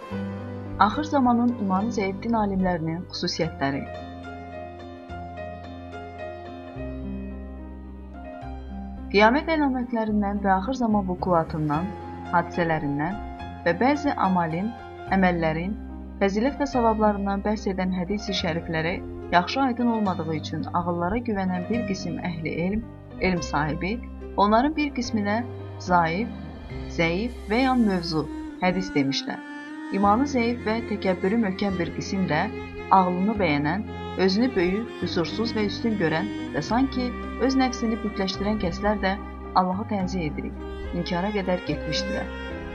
Axır zamanın imanı zəif din alimlərinin xüsusiyyətləri. Qiyamət əlamətlərindən və axır zaman vukuatından, hadisələrindən və bəzi əməllərin, fəzilət və savablarından bəhs edən hədis-i şəriflərə yaxşı aydın olmadığı üçün ağıllara güvənən bir qism əhli elm sahibi, onların bir qisminə zəif və ya mövzu hədis demişlər. İmanı zəif və təkəbbürü möhkəm bir qism də ağlını bəyənən, özünü böyük, qüsursuz və üstün görən və sanki öz nəfsini bütləşdirən kəslər də Allahı tənzih edirik, inkara qədər getmişdilər.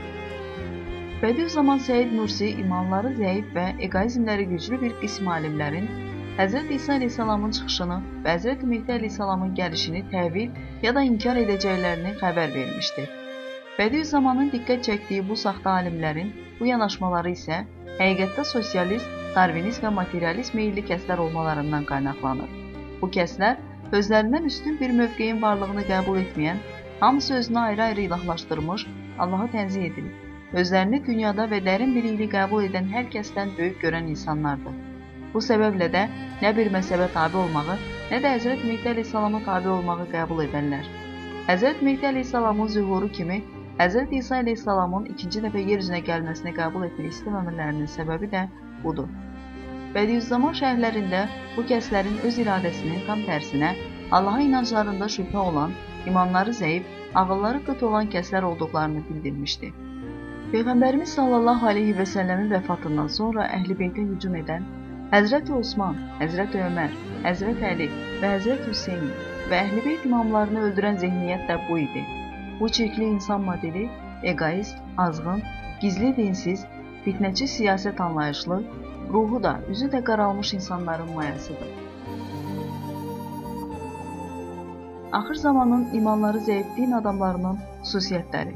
Bediüzzaman Səid Nursi imanları zəif və eqoizmləri güclü bir qism alimlərin Həzrət İsa əleyhissalamın çıxışını və Həzrət Mehdi əleyhissalamın gəlişini təvil ya da inkar edəcəklərini xəbər vermişdir. Bediüzzamanın diqqət çəkdiyi bu saxta alimlərin bu yanaşmaları isə həqiqətdə sosialist, darvinist və materialist meyilli kəslər olmalarından qaynaqlanır. Bu kəslər özlərindən üstün bir mövqeyin varlığını qəbul etməyən, hamısı özünü ayrı-ayrı ilahlaşdırmış, Allahı tənzih edilir. Özlərini dünyada və dərin birliyi qəbul edən hər kəsdən böyük görən insanlardır. Bu səbəblə də nə bir məzhəbə tabe olmağı, nə də Həzrət Mehdi əleyhissalama tabe olmağı qəbul edərlər. Həzrət Mehdi əleyhissalamın zühuru kimi Həzrət İsa əleyhissalamın ikinci dəfə yer üzünə gəlməsini qəbul etmək istəməmələrinin səbəbi də budur. Bediüzzaman şərhlərində bu kəslərin öz iradəsinin tam tərsinə Allaha inanclarında şübhə olan, imanları zəif, ağılları qıt olan kəslər olduqlarını bildirmişdi. Peyğəmbərimiz sallallahu aleyhi və səlləmin vəfatından sonra Əhl-i Beytə hücum edən Həzrəti Osman, Həzrəti Ömər, Həzrəti Əli və Həzrəti Hüseyin və Əhl-i Beyt imamlarını öldürən zehniyyət də bu idi. Bu çirkli insan modeli, egoist, azğın, gizli dinsiz, fitnəçi siyasət anlayışlı, ruhu da, üzü də qaralmış insanların mayasıdır. Axır zamanın imanları zəif din adamlarının xüsusiyyətləri.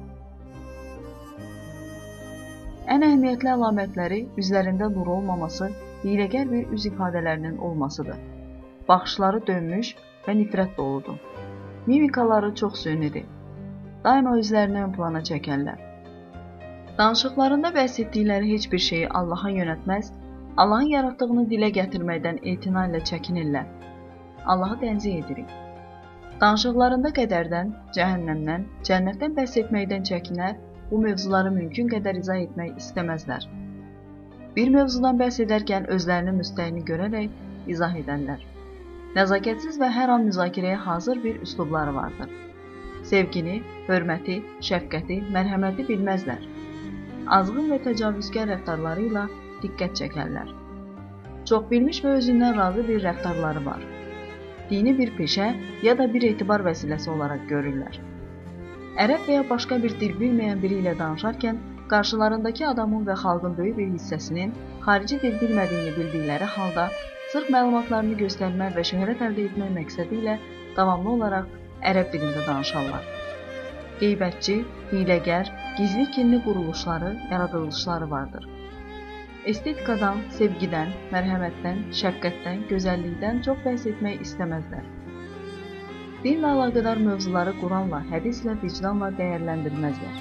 Ən əhəmiyyətli əlamətləri üzlərində nur olmaması, hiləgər bir üz ifadələrinin olmasıdır. Baxışları dönmüş və nifrət doludur. Mimikaları çox sünidir. Daima özlərini ön plana çəkərlər. Danışıqlarında bəhs etdikləri heç bir şeyi Allaha yönətməz, Allahın yaratdığını dilə gətirməkdən etina ilə çəkinirlər. Allahı tənzih edirik. Danışıqlarında qədərdən, cəhənnəmdən, cənnətdən bəhs etməkdən çəkinər, bu mövzuları mümkün qədər izah etmək istəməzlər. Bir mövzudan bəhs edərkən özlərinin müstəhini görərək izah edərlər. Nəzakətsiz və hər an müzakirəyə hazır bir üslubları vardır. Sevgini, hörməti, şəfqəti, mərhəməti bilməzlər. Azğın və təcavüzkar rəftarları ilə diqqət çəkərlər. Çox bilmiş və özündən razı bir rəftarları var. Dini bir peşə ya da bir etibar vəsiləsi olaraq görürlər. Ərəb və ya başqa bir dil bilməyən biri ilə danışarkən, qarşılarındakı adamın və xalqın böyük bir hissəsinin xarici dil bilmədiyini bildikləri halda, sırf məlumatlarını göstərmək və şöhrət əldə etmək məqsədi ilə davamlı olaraq ərəb dilində danışarlar. Qeybətçi, hiləgər, gizli kinli quruluşları, yaradılışları vardır. Estetikadan, sevgidən, mərhəmətdən, şəfqətdən, gözəllikdən çox bəhs etmək istəməzlər. Dinlə əlaqədar mövzuları Quranla, hədislə, vicdanla dəyərləndirməzlər.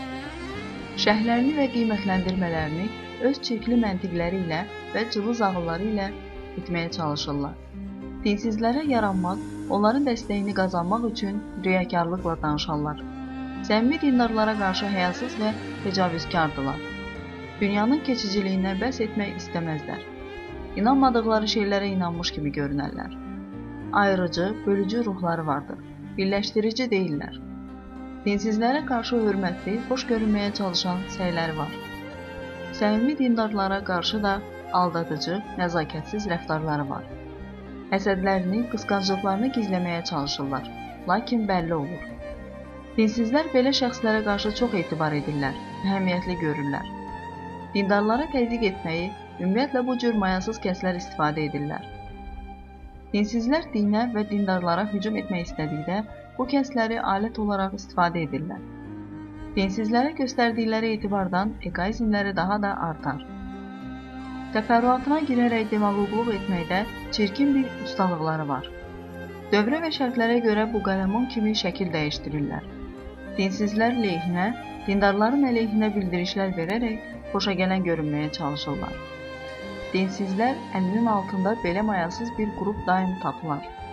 Şərhlərini və qiymətləndirmələrini öz çirkli məntiqləri ilə və cılız ağılları ilə etməyə çalışırlar. Dinsizlərə yaranmaq, onların dəstəyini qazanmaq üçün riyakarlıqla danışarlar. Səmimi dindarlara qarşı həyasız və təcavüzkardılar. Dünyanın keçiciliyindən bəhs etmək istəməzlər. İnanmadıqları şeylərə inanmış kimi görünərlər. Ayrıcı, bölücü ruhları vardır. Birləşdirici deyirlər. Dinsizlərə qarşı hörmətli, xoş görünməyə çalışan səyləri var. Səmimi dindarlara qarşı da aldadıcı, nəzakətsiz rəftarları var. Həsədlərini, qısqanclıqlarını gizləməyə çalışırlar, lakin bəlli olur. Dinsizlər belə şəxslərə qarşı çox etibar edirlər, əhəmiyyətli görürlər. Dindarlara təzyiq etməyi, ümumiyyətlə bu cür mayasız kəslər istifadə edirlər. Dinsizlər dinə və dindarlara hücum etmək istədikdə, bu kəsləri alət olaraq istifadə edirlər. Dinsizlərə göstərdikləri etibardan egoizmləri daha da artar. Təfərrüatına girərək demagoqluq etməkdə çirkin bir ustalıqları var. Dövrə və şərtlərə görə bu qələmun kimi şəkil dəyişdirirlər. Dinsizlər leyhinə, dindarların əleyhinə bildirişlər verərək xoşagələn görünməyə çalışırlar. Dinsizlər əlinin altında belə mayasız bir qrup daim tapılar.